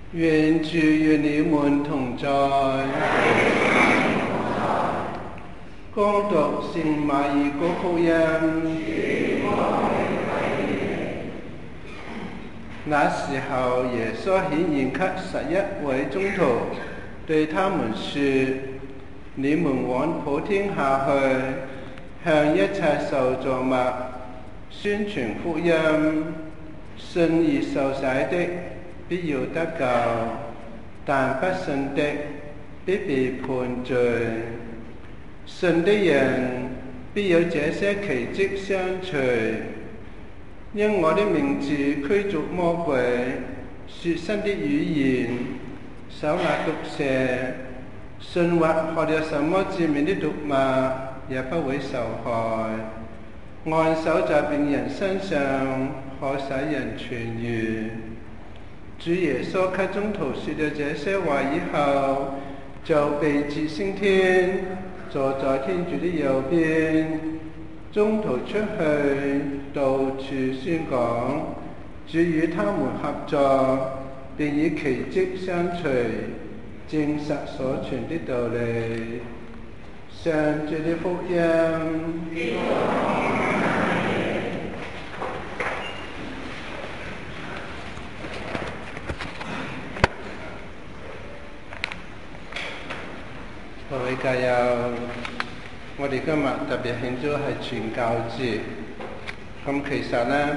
願主與你們同在。恭讀聖馬爾谷福音。那時候，耶穌顯現給11位宗徒，對他們說：你們往普天下去，向一切受造物宣傳福音。信而受洗的必要得救，但不信的必被判罪。信的人必有這些奇蹟相隨，因我的名字驅逐魔鬼，說新的語言，手拿毒蛇，信或學了什麼致命的毒物，也不會受害。按手在病人身上，可使人痊癒。主耶穌給宗徒說了這些話以後，就被接升天，坐在天主的右邊。宗徒出去，到處宣講，主與他們合作，並以奇蹟相隨，證實所傳的道理。上主的福音。各位教友，我哋今日特別慶祝係傳教節。咁其實呢，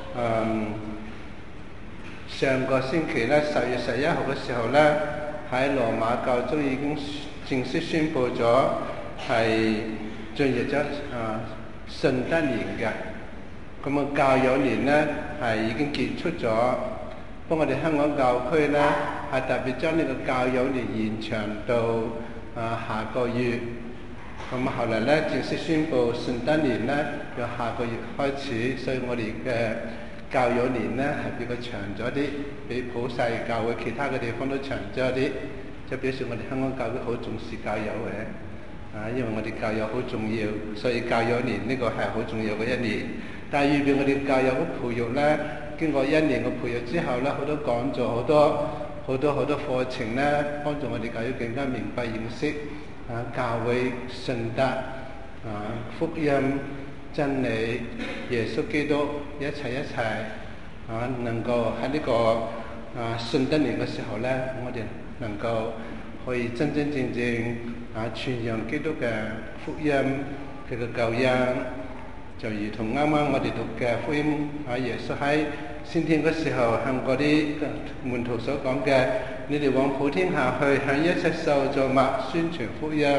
上個星期呢，10月11號嘅時候呢，喺羅馬教宗已經正式宣布咗係進入咗順德年嘅。咁啊，教友年呢係已經結束咗。不過我哋香港教區呢，係特別將呢個教友年延長到下個月。咁後來呢，正式宣布順德年呢由下個月開始，所以我哋嘅教友年呢係比較長咗啲，比普世教會其他嘅地方都長咗啲，即係表示我哋香港教會好重視教友嘅。因為我哋教友好重要，所以教友年呢個係好重要嘅一年。但係預備我哋教友嘅培育呢，經過1年嘅培育之後呢，好多講座，好多課程呢，幫助我哋教友更加明白認識教會信德福音真理耶穌基督一齊能夠喺呢個順德年嘅時候呢，我哋能夠可以真正傳揚基督嘅福音佢嘅救恩，就如同啱啱我哋讀嘅福音耶穌喺升天嘅時候向嗰啲門徒所講嘅，你哋往普天下去，向一切受造物宣傳福音。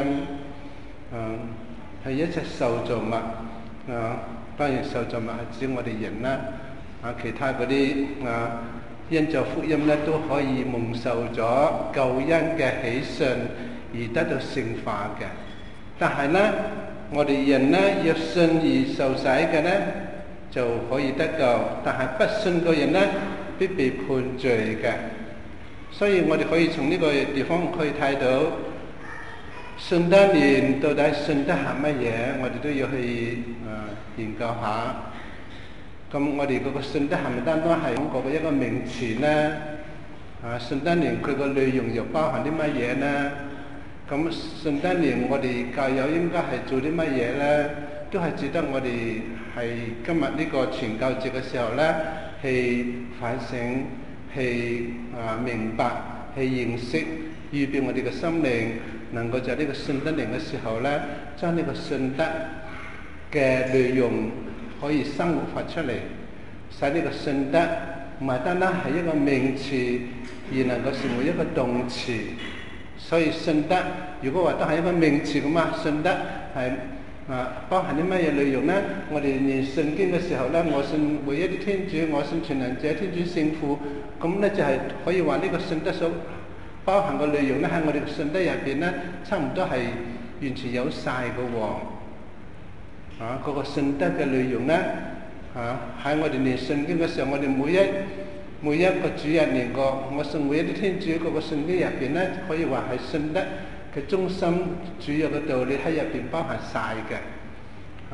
係一切受造物當然受造物係指我哋人啦，其他嗰啲因着福音咧都可以蒙受咗救恩嘅喜訊而得到聖化嘅。但係呢，我哋人呢，若信而受洗嘅呢，就可以得救，但係不信嘅人呢，必被判罪嘅。所以我哋可以從呢個地方可以睇到順德年到底信德係乜嘢，我哋都要去研究下。咁我哋嗰個信德係咪單單係講嘅一個名詞呢？順德年佢個內容又包含啲乜嘢呢？咁順德年我哋教友應該係做啲乜嘢呢？都係值得我哋係今日呢個傳教節嘅時候呢，去反省，去明白，去認識，預備我哋嘅心靈，能夠在呢個順德年嘅時候呢，將呢個信德嘅內容可以生活發出嚟，使呢個信德唔係單單係一個名詞，而能夠成為一個動詞。所以信德如果話都係一個名詞咁信德係包含啲乜嘢內容呢？我哋念聖經嘅時候呢，我信唯一的天主，我信全能者天主聖父，咁呢就係可以話呢個信德所包含嘅內容呢，喺我哋嘅信德入邊呢，差唔多係完全有晒嘅喎。嗰個信德嘅內容呢，喺我哋念聖經嘅時候，我哋每一個主日念過，我信每一啲天主嗰個聖經入邊呢，可以話係信德嘅中心主要嘅道理喺入邊包含晒嘅。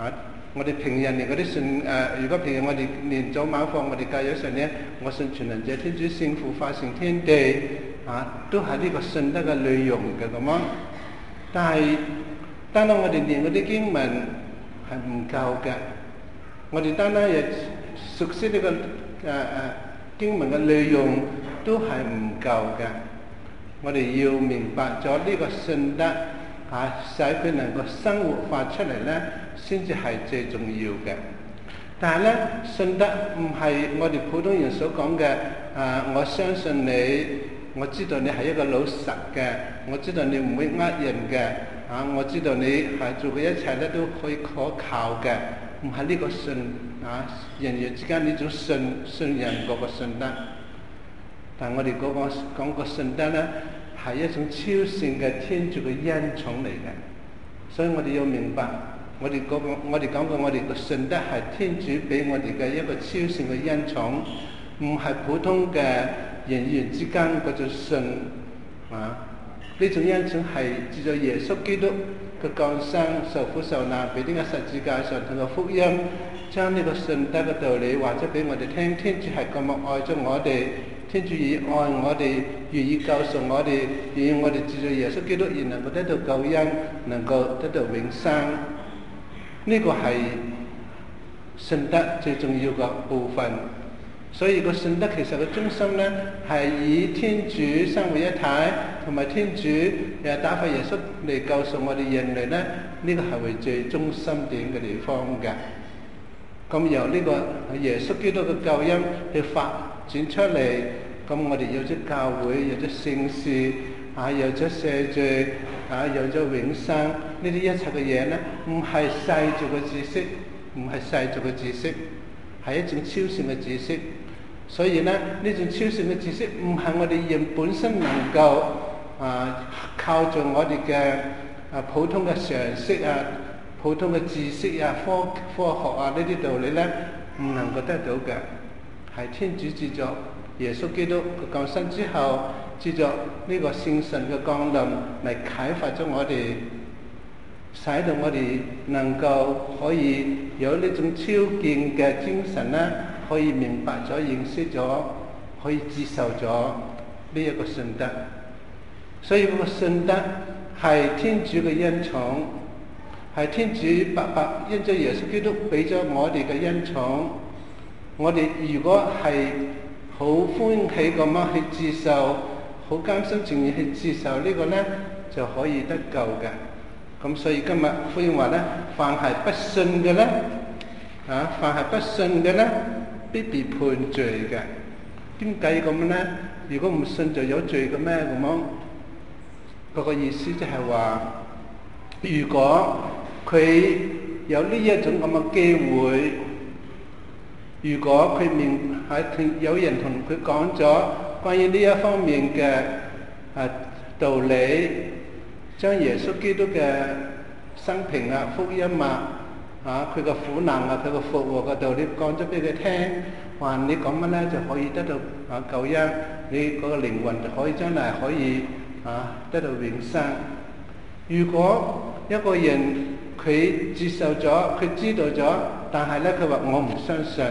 我哋平日連嗰啲信如果平日我哋連早晚課我哋教友上呢，我信全能者天主聖父化成天地都係呢個信德嘅內容嘅咁啊。但係單單我哋念嗰啲經文係唔夠嘅，我哋單單亦熟悉呢個經文嘅內容都係唔夠嘅。我哋要明白咗呢個信德使佢能夠生活化出嚟呢，先至係最重要嘅。但係呢，信德唔係我哋普通人所講嘅我相信你，我知道你係一個老實嘅，我知道你唔會呃人嘅，我知道你係做嘅一切咧都可以可靠嘅，唔係呢個信人與人之間呢種信任嗰個信德。但係我哋講個信德咧，係一種超性嘅天主嘅恩寵嚟嘅，所以我哋要明白，我哋講過我哋個信德係天主俾我哋嘅一個超性嘅恩寵，唔係普通嘅人與人之間嗰種信呢種恩寵係藉著耶穌基督嘅降生、受苦受難、被釘喺十字架上同個福音，將呢個信德嘅道理話咗俾我哋聽。天主係咁樣愛咗我哋，天主以愛我哋，願意救贖我哋，願意我哋藉著耶穌基督而能夠得到救恩，能夠得到永生。呢個係信德最重要嘅部分。所以個信德其實嘅中心呢，係以天主三位一體同埋天主打發耶穌嚟救贖我哋人類呢，呢個係為最中心點嘅地方嘅。咁由呢個耶穌基督嘅救恩去發展出嚟，咁我哋有咗教會，有咗聖事有咗赦罪有咗永生，呢啲一切嘅嘢呢，唔係世俗嘅知識，唔係世俗嘅知識，係一種超性嘅知識。所以呢，呢種超性嘅知識唔係我哋人本身能夠靠住我哋嘅普通嘅常識普通嘅知識科學呢啲道理呢，唔能夠得到嘅。係天主藉著耶穌基督嘅降生之後，藉著呢個聖神嘅降臨嚟啟發咗我哋，使到我哋能夠可以有呢種超見嘅精神呢，可以明白咗、認識咗、可以接受咗呢一個信德。所以嗰個信德係天主嘅恩寵，係天主白白因咗耶穌基督俾咗我哋嘅恩寵。我哋如果係好歡喜咁樣去接受，好甘心情願去接受呢個呢，就可以得救嘅。咁所以今日福音話呢，凡係不信嘅呢，凡係不信嘅呢，必被判罪嘅。點解咁呢？如果唔信就有罪嘅咩？咁樣嗰個意思即係話，如果佢有呢一種咁嘅機會，如果佢有人同佢講咗關於呢一方面嘅道理，將耶穌基督嘅生平福音佢個苦難佢個復活嘅道理講咗俾佢聽，話你講乜呢就可以得到救恩，你嗰個靈魂就可以將來可以得到永生。如果一個人佢接受咗，佢知道咗，但係呢佢話我唔相信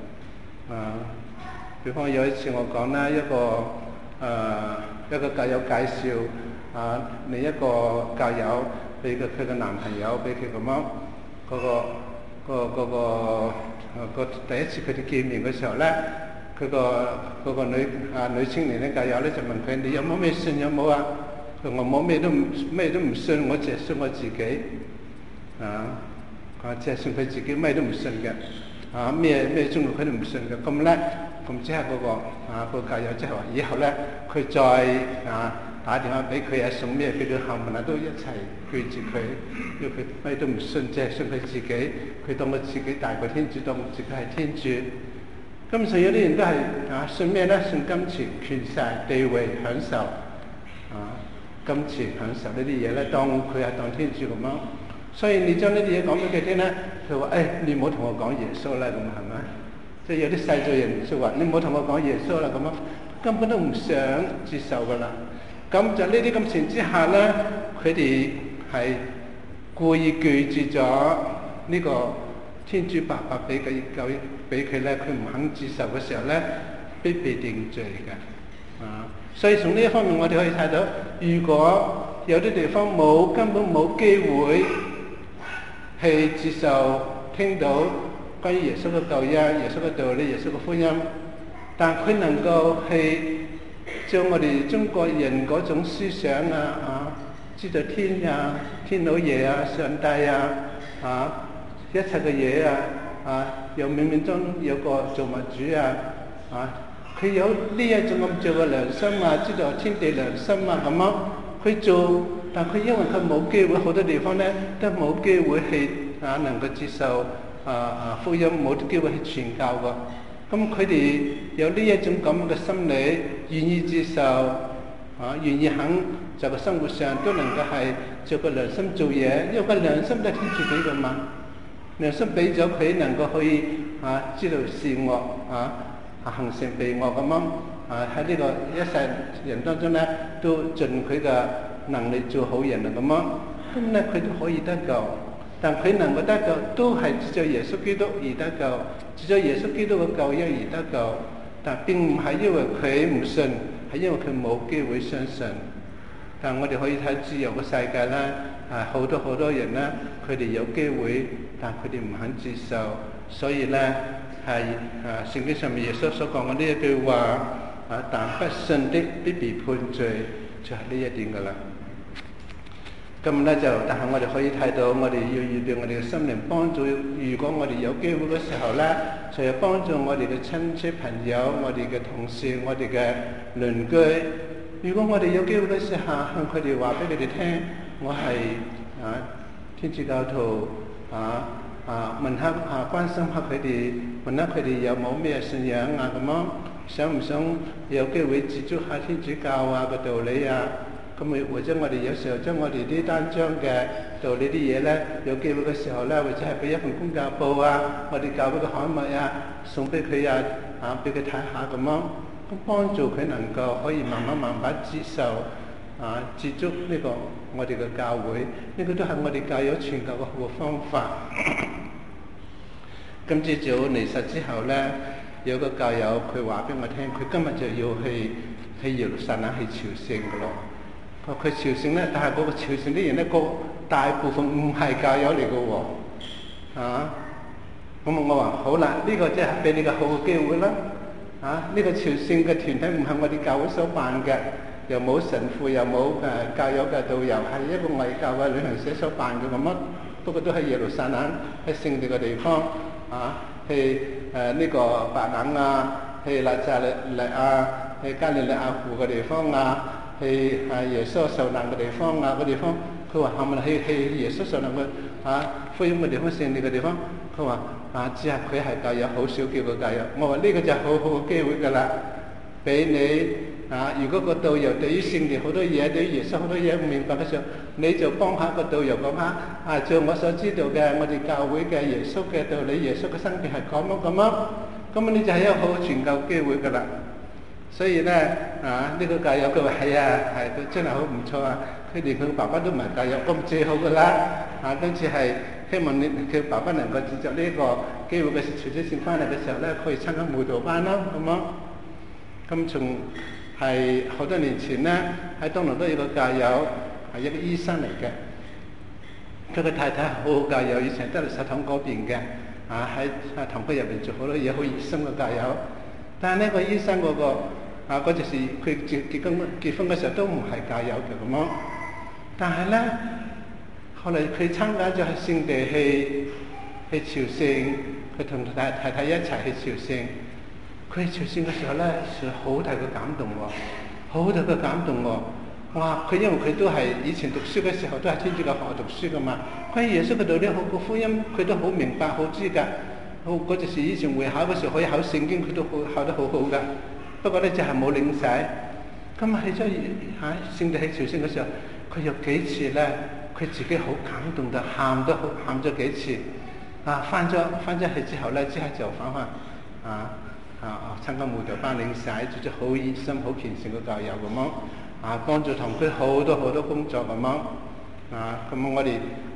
比方有一次我講啦，一個教友介紹另一個教友俾佢嘅男朋友，俾佢咁樣第一次佢哋見面嘅時候咧，佢個女青年嘅教友咧就問佢：你有冇咩信？有冇啊？佢話我冇咩都唔信，我淨係信我自己佢淨係信佢自己，咩都唔信嘅咩宗教佢都唔信嘅。咁咧，咁之後嗰個教友即係話以後咧，佢再打電話俾佢送咩俾佢，冚唪唥都一齊拒絕佢，因為佢咩都唔信，淨係信佢自己，佢當佢自己大過天主，當自己係天主。咁所以有啲人都係信咩咧？信金錢、權勢、地位、享受金錢、享受呢啲嘢咧，當佢係當天主咁樣。所以你將呢啲嘢講俾佢聽咧，佢話你唔好同我講耶穌啦，咁係咪？即係有啲世俗人就話你唔好同我講耶穌啦，咁樣根本都唔想接受噶啦。咁就呢啲咁情之下咧，佢哋係故意拒絕咗呢個天主白白俾佢救恩俾佢咧，佢唔肯接受嘅時候咧，必被定罪嘅。所以從呢一方面我哋可以睇到，如果有啲地方根本冇機會去接受聽到關於耶穌嘅救恩、耶穌嘅道理、耶穌嘅福音，但佢能夠去將我哋中國人嗰種思想知道天老爺上帝一切嘅嘢又冥冥中有個造物主佢有呢一種咁做嘅良心知道天地良心咁樣去做，但佢因為佢冇機會，好多地方咧都冇機會去能夠接受福音，冇機會去傳教嘅。咁佢哋有呢一種咁嘅心理，願意接受願意肯在個生活上都能夠係做個良心做嘢，因為個良心都係天主俾嘅嘛。良心俾咗佢能夠可以知道善惡行善避惡咁樣喺呢個一世人當中咧，都盡佢嘅能力做好人咁樣，咁咧佢都可以得救。但佢能夠得救，都係藉著耶穌基督而得救，藉著耶穌基督嘅救恩而得救。但並唔係因為佢唔信，係因為佢冇機會相信。但我哋可以睇自由嘅世界咧，好多人咧，佢哋有機會，但佢哋唔肯接受，所以咧係聖經上面耶穌所講嘅呢一句話但不信的必被判罪，就係呢一點噶啦。咁咧但係我哋可以睇到，我哋要預備我哋嘅心靈幫助。如果我哋有機會嘅時候咧，就要幫助我哋嘅親戚朋友、我哋嘅同事、我哋嘅鄰居。如果我哋有機會嘅時候，向佢哋話俾佢哋聽，我係天主教徒問下關心下佢哋，問下佢哋有冇咩信仰咁樣，想唔想有機會接觸下天主教嘅道理咁或者我哋有時候將我哋啲單張嘅道理啲嘢咧，有機會嘅時候咧，或者係俾一份公教報我哋教會嘅刊物送俾佢俾佢睇下咁樣，咁幫助佢能夠可以慢慢接受接觸呢個我哋嘅教會，呢個都係我哋教友傳教嘅好方法。今朝早彌撒之後咧，有個教友佢話俾我聽，佢今日就要去耶路撒冷去朝聖嘅咯。佢朝聖咧，但係嗰個朝聖啲人咧，大部分唔係教友嚟嘅喎。咁我話好啦，呢個即係俾你個好嘅機會啦。呢個朝聖嘅團體唔係我哋教會所辦嘅，又冇神父，又冇教友嘅導遊，係一個外教嘅旅行社所辦嘅咁乜。不過都喺耶路撒冷，喺聖地嘅地方去呢個白冷去納匝肋去加利利亞湖嘅地方去耶穌受難嘅地方個地方，佢話係咪去耶穌受難嘅福音嘅地方、聖地嘅地方？佢話只係佢係教友，好少叫個教友。我話呢個就好好嘅機會㗎啦，俾你如果個導遊對於聖地好多嘢、對於耶穌好多嘢唔明白嘅時候，你就幫下個導遊講下照我所知道嘅，我哋教會嘅耶穌嘅道理、耶穌嘅生平係咁咁你就係一個好傳教機會㗎啦。所以咧呢個教友佢話係佢真係好唔錯佢連佢爸爸都唔係教友，咁最好㗎啦。今次係希望佢爸爸能夠藉著呢個機會嘅朝聖翻嚟嘅時候咧，可以參加慕道班啦，咁樣。咁從係好多年前咧，喺東龍都有個教友係一個醫生嚟嘅，佢個太太係好好教友，以前都係實堂嗰邊嘅，喺堂區入邊做好多嘢，好熱心嘅教友。但係呢個醫生嗰嗰陣時佢結婚嘅時候都唔係教友嘅咁樣，但係咧後嚟佢參加咗喺聖地去朝聖，佢同太太一齊去朝聖。佢朝聖嘅時候咧，好大嘅感動好大嘅感動哇！佢因為佢都係以前讀書嘅時候都係天主教學校讀書噶嘛，關於耶穌嘅道理好個福音佢都好明白好知㗎。嗰陣時以前會考嘅時候可以考聖經，佢都考得好好㗎。不過咧就係冇領洗。咁喺咗聖地去朝聖嘅時候，佢有幾次咧，佢自己好感動到喊咗幾次。翻咗去之後咧，之後就翻參加慕道班領洗，做咗好熱心、好虔誠嘅教友咁樣。幫助堂區好多工作咁樣。咁我哋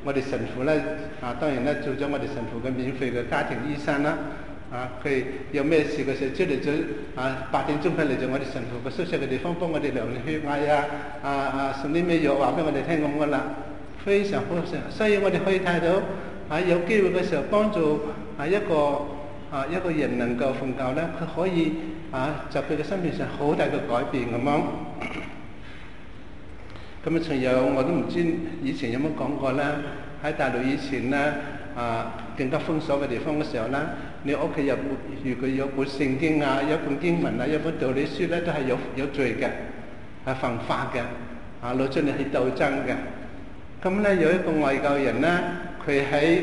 我哋神父咧當然咧做咗我哋神父嘅免費嘅家庭醫生啦。佢有咩事嘅時候出嚟咗8點鐘佢嚟咗我哋神父嘅宿舍嘅地方幫我哋量血壓送啲咩藥話俾我哋聽咁噶啦，非常好。所以我哋可以睇到有機會嘅時候幫助一個人能夠奉教咧，佢可以在佢嘅生命上好大嘅改變咁樣。咁仲有我都唔知以前有冇講過啦，喺大陸以前咧更加封鎖嘅地方嘅時候咧，你屋企如果有本聖經有本經文有本道理書咧，都係有罪嘅，係犯法嘅，攞出嚟去鬥爭嘅。咁咧有一個外教人咧，佢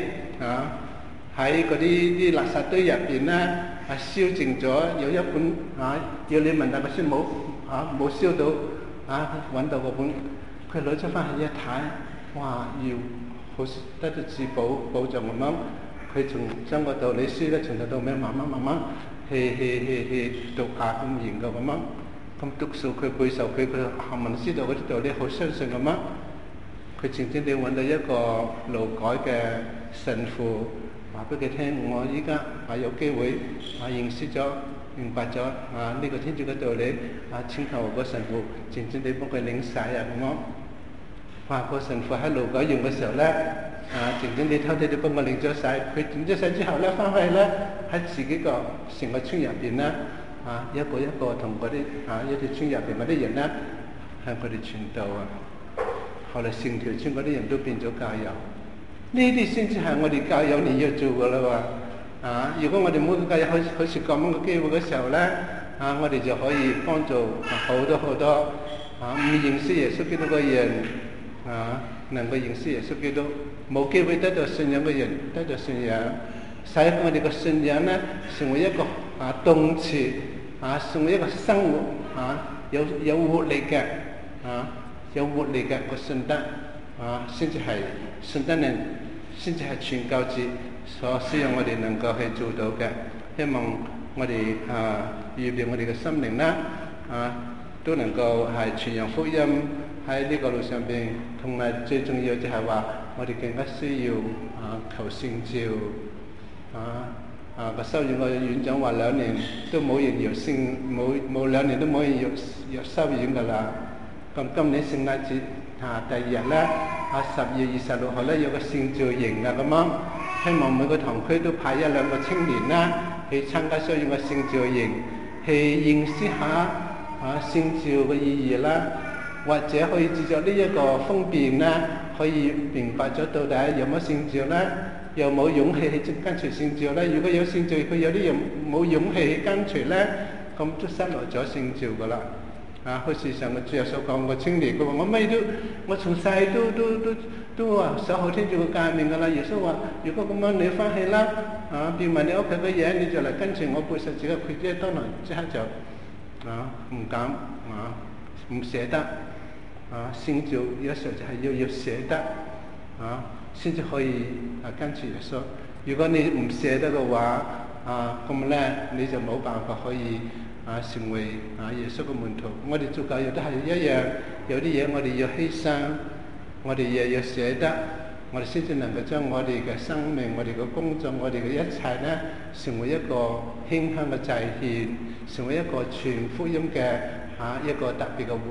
喺嗰啲垃圾堆入邊咧燒淨咗有一本要你問下個先冇燒到揾到嗰本，佢攞出翻去一睇，哇！要好得到自保障咁樣，佢仲將個道理書咧從頭到尾慢慢去讀下咁研究咁樣，咁讀數佢背受佢學問知道嗰啲道理好相信咁樣，佢靜靜地揾到一個勞改嘅神父，話俾佢聽，我依家有機會認識咗、明白咗呢個天主嘅道理，請求個神父靜靜地幫佢領洗咁樣。個神父喺勞改用嘅時候咧，靜靜地偷偷地幫我領咗洗。佢領咗洗之後咧，翻去咧喺自己個成個村入邊咧，一個同嗰啲一條村入邊嗰啲人咧向佢哋傳道後來成條村嗰啲人都變咗教友。呢啲先至係我哋教友你要做嘅啦喎。如果我哋冇個教友好似咁樣嘅機會嘅時候咧，我哋就可以幫助好多唔認識耶穌基督嘅人。能夠認識耶穌基督，冇機會得到信仰嘅人得到信仰，使我哋嘅信仰咧成為一個動詞，成為一個生活有活力嘅有活力嘅個信德先至係信德人，先至係傳教士所需要我哋能夠去做到嘅。希望我哋預備我哋嘅心靈啦，都能夠係傳揚福音喺呢個路上邊。同埋最重要就係話，我哋更加需要求聖召。個修院個院長話2年都冇人入聖，冇2年都冇人入修院㗎啦。咁今年聖誕節第2日咧，10月26號咧有個聖召營咁樣，希望每個堂區都派1-2個青年啦去參加修院嘅聖召營，去認識下聖召嘅意義啦。或者可以藉著呢一個方便咧，可以明白咗到底有冇聖召咧，有冇勇氣去跟隨聖召咧？如果有聖召，佢有啲人冇勇氣去跟隨咧，咁都失落咗聖召噶啦。好似上個主日所講個青年，佢話我從細都話守好天主嘅誡命噶啦。耶穌話：如果咁樣你翻去啦，變埋你屋企嘅嘢，你就嚟跟隨我背十字架。佢即係當然即刻就唔敢唔捨得。聖召有時候就係要捨得先至可以跟住耶穌。如果你唔捨得嘅話，咁咧你就冇辦法可以成為耶穌嘅門徒。我哋做教友都係一樣，有啲嘢我哋要犧牲，我哋亦要捨得，我哋先至能夠將我哋嘅生命、我哋嘅工作、我哋嘅一切咧，成為一個馨香嘅祭獻，成為一個傳福音嘅一個特別嘅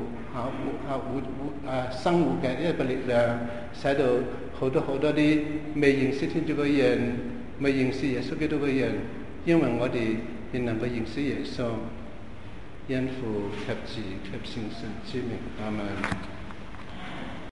生活嘅一個力量，使到好多啲未認識天主嘅人，未認識耶穌基督嘅人，因為我哋亦能夠認識耶穌，因父及子及聖神之名，阿們。